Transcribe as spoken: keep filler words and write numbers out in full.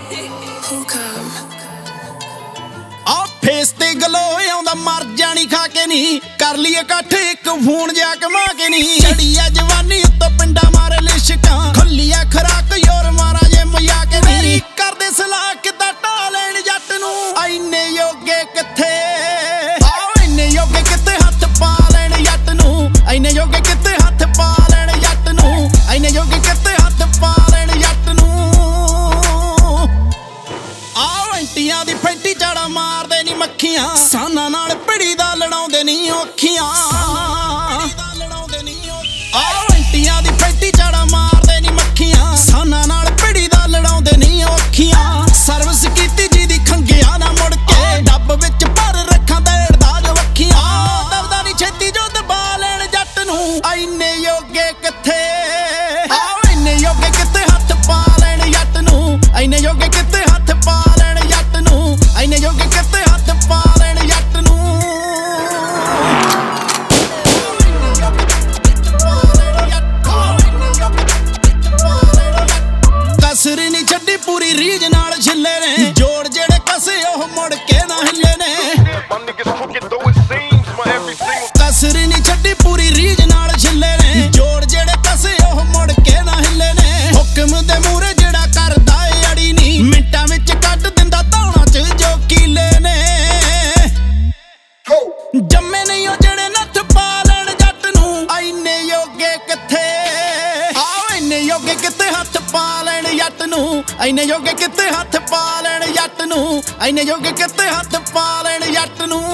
ਆ ਫੇਸ ਤੇ ਗਲੋ ਆਉਂਦਾ ਮਰ ਜਾਣੀ ਖਾ ਕੇ ਨੀ ਕਰ ਲਈ ਇਕੱਠ ਇੱਕ ਫੋਨ ਜਾ ਕਮਾ ਕੇ ਨੀ ਛੜੀ ਆ ਜਵਾਨੀ ਉੱਤੋਂ ਪਿੰਡਾ ਮਾਰੇ ਲਿਸ਼ਕਾਂ ਖੁੱਲੀ ਆ ਖਰਾਕ ਯੋਰ ਮਾਰਾ ਜੇ ਮਜਾ ਕੇ ਨੀ ਕਰਦੇ ਸਲਾਹ ਕਿੱਦਾਂ ਢਾ ਲੈਣ ਜੱਟ ਨੂੰ ਐਨੇ ਯੋਗੇ ਕਿੱਥੇ ਆਹ ਐਨੇ ਯੋਗੇ ਕਿੱਥੇ ਹੱਥ ਪਾ ਲੈਣ ਜੱਟ ਨੂੰ ਐਨੇ ਯੋਗੇ ਕਿੱਥੇ ਹੱਥ ਪਾ ਲੈਣ ਜੱਟ ਨੂੰ ਐਨੇ ਯੋਗੇ ਕਿੱਥੇ ਹੱਥ ਪਾ ਲੈਣ ਜੱਟ ਨੂੰ ਆਹ ਐਂਟੀਆਂ ਦੀ ਫੈਂਟੀ ਝਾੜਾ ਮਾਰਦੇ ਨੀ ਮੱਖੀਆਂ ਸਾਨਾਂ ਨਾਲ ਪਿੜੀ ਦਾ ਲੜਾਉਂਦੇ ਨੀ ਔਖੀਆਂ ਆਹ ਐਂਟੀਆਂ ਦੀ ਫੈਂਟੀ ਝਾੜਾ ਮਾਰਦੇ ਨੀ ਮੱਖੀਆਂ ਸਾਨਾਂ ਨਾਲ ਪਿੜੀ ਦਾ ਲੜਾਉਂਦੇ ਨੀ ਔਖੀਆਂ ਸਰਵਿਸ ਕੀਤੀ ਜਿਹਦੀ ਖੰਗਿਆ ਨਾ ਮੁੜ ਕੇ ਡੱਬ ਵਿੱਚ ਭਰ ਰੱਖਾਂ ਦੇੜਦਾ ਜੋ ਵੱਖੀਆਂ ਦਬਦਾ ਨੀ ਛੇਤੀ ਜੋ ਦਬਾ ਲੈਣ ਜੱਟ ਨੂੰ ਐਨੇ ਯੋਗੇ ਕਿੱਥੇ ਆਹ ਐਨੇ ਯੋਗੇ ਕਿੱਥੇ ਹੱਥ ਪਾ ਲੈਣ ਜੱਟ ਨੂੰ ਐਨੇ ਯੋਗੇ ਕਿੱਥੇ ਹੱਥ ਪਾ ਲੈਣ ਜੱਟ ਨੂੰ ਐਨੇ ਯੋਗੇ ਕਿੱਥੇ ਹੱਥ ਪਾ ਲੈਣ ਜੱਟ ਨੂੰ ਕਸਰ ਨੀ ਛੱਡੀ ਪੂਰੀ ਰੀਝ ਨਾਲ ਛਿੱਲੇ ਨੇ ਜੋੜ ਜਿਹੜੇ ਕਸੇ ਉਹ ਮੁੜ ਕੇ ਨਾ ਹਿੱਲੇ ਨੇ ਕਸਰ ਨੀ ਛੱਡੀ ਪੂਰੀ ਰੀਝ ਨਾਲ ਛਿੱਲੇ ਨੇ ਜੋੜ ਜਿਹੜੇ ਕਸੇ ਉਹ ਮੁੜ ਕੇ ਨਾ ਹਿੱਲੇ ਨੇ ਹੁਕਮ ਦੇ ਮੂਹਰੇ ਜਿਹੜਾ ਕਰਦਾ ਏ ਅੜੀ ਨੀ ਮਿੰਟਾਂ ਵਿੱਚ ਕੱਢ ਦਿੰਦਾ ਧੌਣਾ ਚ ਜੋ ਕੀਲੇ ਨੇ ਜੰਮੇ ਨਹੀਂ ਉਹ ਜਿਹੜੇ ਨੱਥ ਪਾ ਲੈਣ ਜੱਟ ਨੂੰ ਐਨੇ ਯੋਗੇ ਕਿੱਥੇ ਆਹ ਐਨੇ ਯੋਗੇ ਕਿੱਥੇ ਹੱਥ ਪਾ ਲੈਣ ਜੱਟ ਨੂੰ ਐਨੇ ਯੋਗੇ ਕਿੱਥੇ ਹੱਥ ਪਾ ਲੈਣ ਜੱਟ ਨੂੰ ਐਨੇ ਯੋਗੇ ਕਿੱਥੇ ਹੱਥ ਪਾ ਲੈਣ ਜੱਟ ਨੂੰ